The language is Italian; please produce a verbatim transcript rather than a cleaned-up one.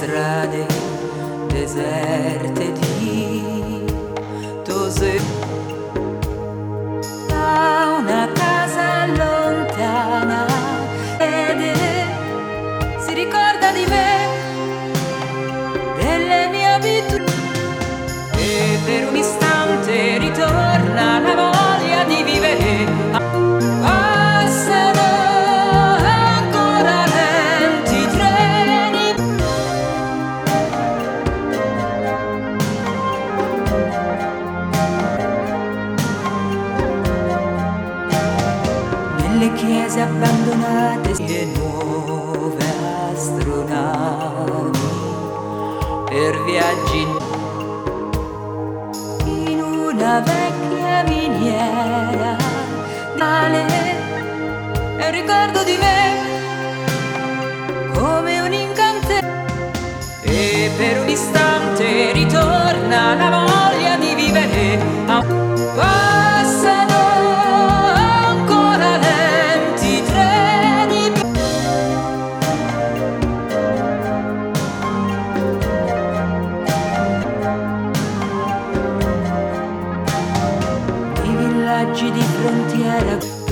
strade deserte di Tose, da una casa lontana, ed si ricorda di me, delle mie abitudini, e per un istante ritorna la voglia di vivere. Passano ancora lenti i treni, nelle chiese abbandonate e nuove astronavi per viaggi in una vecchia miniera. Male è un ricordo di me, come un incantesimo, e per un istante ritorna la voglia di vivere. Passano ancora lenti i treni, i villaggi di frontiera